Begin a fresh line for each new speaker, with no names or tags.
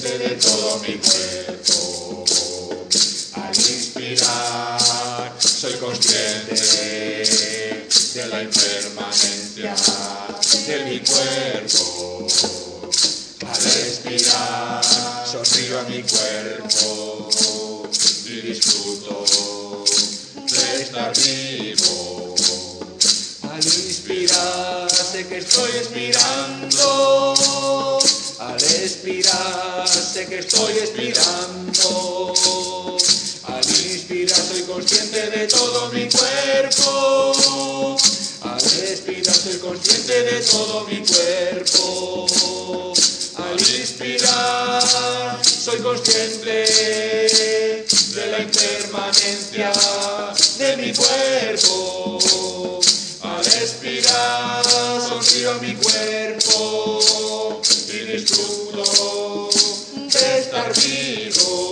consciente de todo mi cuerpo. Al inspirar soy consciente de la impermanencia de mi cuerpo. Al expirar sonrío a mi cuerpo y disfruto de estar vivo. Al inspirar sé que estoy expirando. Al expirar sé que estoy expirando. Al inspirar soy consciente de todo mi cuerpo. Al expirar soy consciente de todo mi cuerpo. Al inspirar soy consciente de la impermanencia de mi cuerpo. Al expirar sonrío a mi cuerpo y disfruto de estar vivo.